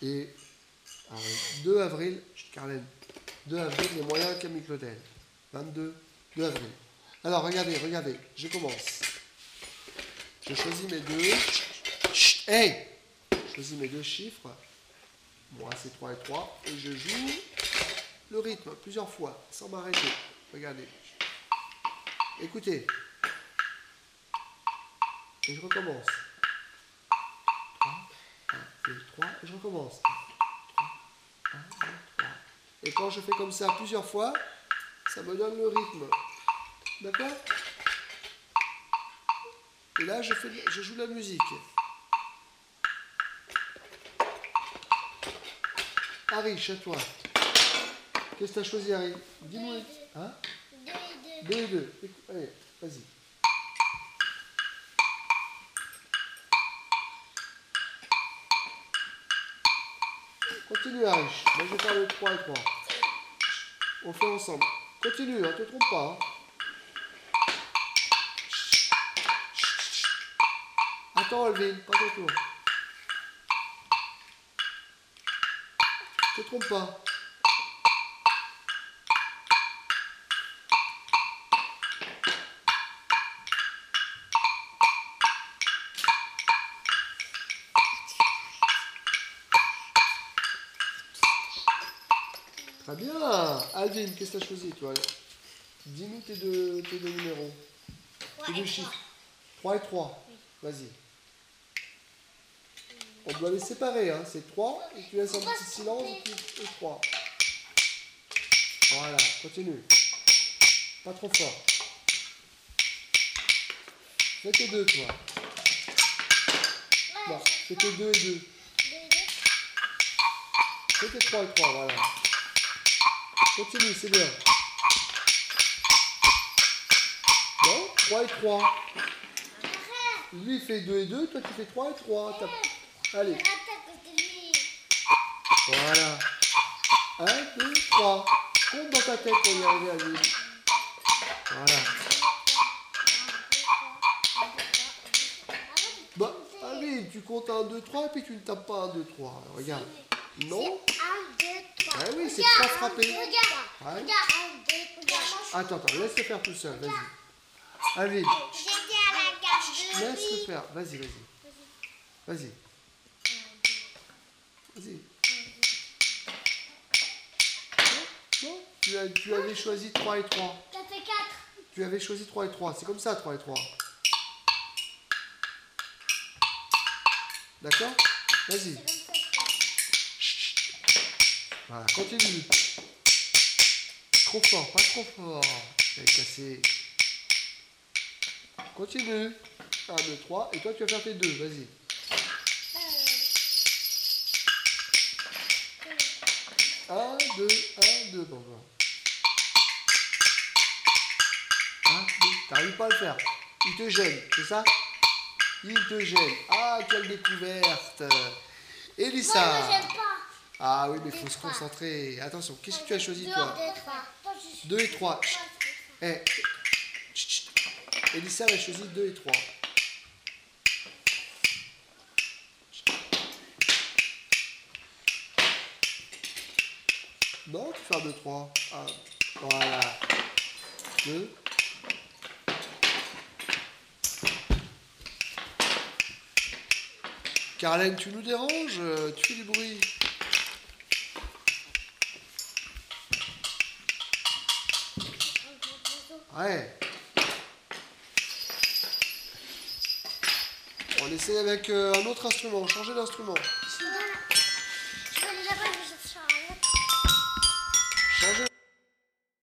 Et 2 avril, Carlène, 2 avril, les moyens Camille Claudel. 22, 2 avril. Alors, regardez, je commence. Je choisis mes deux. Chut, hey! Je choisis mes deux chiffres. Moi, c'est 3 et 3. Et je joue le rythme plusieurs fois, sans m'arrêter. Regardez. Écoutez. Et je recommence. 3, 1, 2, 3. Et je recommence. 3, 1, 2, 3. Et quand je fais comme ça plusieurs fois, ça me donne le rythme. D'accord? Et là, je joue la musique. Harry, chez toi. Qu'est-ce que tu as choisi, Harry? Dis-moi. Hein? 2 et 2. Allez, vas-y. Continue, Harry. Moi, je vais faire le 3 et 3. On fait ensemble. Continue, ne te trompe pas. Hein. Attends, Alvin, pas ton tour. Ne te trompe pas. Très bien. Alvin, qu'est-ce que tu as choisi, toi? Dis-nous tes deux numéros. Tes deux chiffres. 3 et 3. Oui. Vas-y. On doit les séparer, hein. C'est 3 et tu laisses un petit silence et 3. Voilà, continue. Pas trop fort. Fais tes 2, toi. Non, fais tes 2 et 2. Fais tes 3 et 3, voilà. Continue, c'est bien. Bon, 3 et 3. Lui fait 2 et 2, toi tu fais 3 et 3. Allez. Voilà. 1, 2, 3. Compte dans ta tête pour y arriver à lui. Voilà. Bah, allez, tu comptes 1, 2, 3 et puis tu ne tapes pas 1, 2, 3. Alors, regarde. Non. 1, 2, 3. Ah oui, c'est pas frappé. Regarde. Ouais. Regarde. Attends, laisse-le faire tout seul, vas-y. Allez. Laisse-le faire, vas-y. Vas-y. Non, tu avais choisi 3 et 3. Ça fait 4. Tu avais choisi 3 et 3. C'est comme ça, 3 et 3. D'accord? Vas-y. Voilà, continue. Trop fort, pas trop fort. Elle est cassée. Continue. 1, 2, 3. Et toi, tu vas faire tes 2. Vas-y. 1, 2, 1, 2. Bon, bon. 1, 2. T'arrives pas à le faire. Il te gêne, c'est ça? Il te gêne. Ah, quelle découverte. Elissa. Moi, je n'aime pas. Ah oui, mais il faut se concentrer. Attention, qu'est-ce que tu as choisi, toi? 2 et 3. Eh. Elissa a choisi 2 et 3. Non, tu fais 1, 2, 3. Ah, voilà. 2. Carlène, tu nous déranges? Tu fais du bruit. Ouais. On essaie avec un autre instrument. Changer d'instrument. Changer.